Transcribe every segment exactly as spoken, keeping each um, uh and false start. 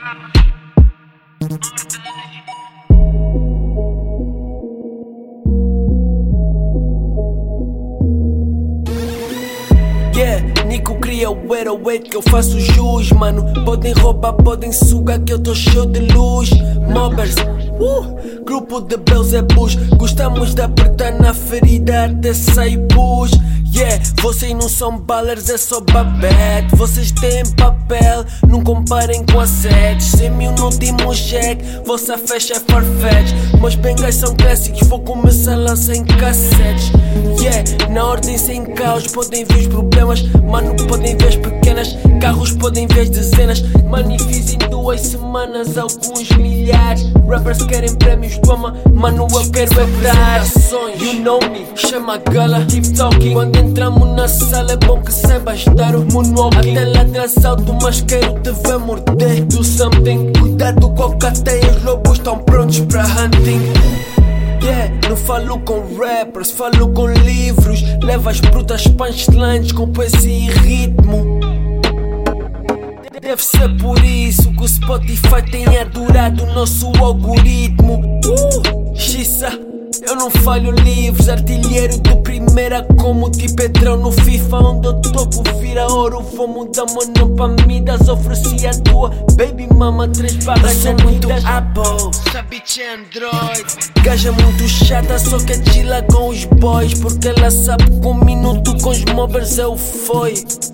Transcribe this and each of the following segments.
Yeah, Nico cria o heroíto que eu faço jus, mano. Podem roubar, podem sugar que eu tô cheio de luz. Mobbers, uh, grupo de Beelzebus. Gostamos de apertar na ferida até sair pus. Yeah, vocês não são ballers, é só babete. Vocês têm papel, não comparem com a sete. Cem mil no último cheque, vossa fecha é farfetch. Meus bengas são clássicos, vou começar a lançar em cassetes. Yeah, na ordem sem caos, podem ver os problemas. Mano, podem ver as pequenas, carros podem ver as dezenas. Mano, e fiz em duas semanas alguns milhares. Rappers querem prémios, toma, mano, eu quero é dar. You know me, chama a gala, keep talking. Quando entramos na sala é bom que saibas dar o moonwalking. Até lá atrás alto, mas quero te ver morder. Do something, cuidado com a cateia, os lobos estão prontos pra hunting. Yeah, não falo com rappers, falo com livros. Levo as brutas punchlines com poesia e ritmo. Deve ser por isso que o Spotify tem adorado o nosso algoritmo. Uh, Xissa, eu não falho livros, artilheiro de primeira como o Ti Pedrão no FIFA. Onde eu toco vira ouro, vou mudar mano pra midas. Ofereci a tua baby mama três barras. Eu sou muito Apple, essa bitch é Android. Gaja muito chata, só quer chila com os boys. Porque ela sabe que um minuto com os mobbers eu foi.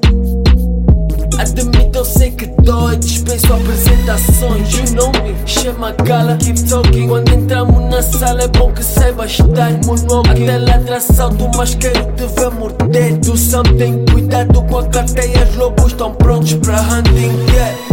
Admito, eu sei que dói, dispenso apresentações. You know me, chama a gala, keep talking. Quando entramos na sala é bom que saibas dar moonwalking. Até lá atrás alto, mas quero te ver morder. Do something, cuidado com a cateia, os lobos estão prontos pra hunting. Yeah.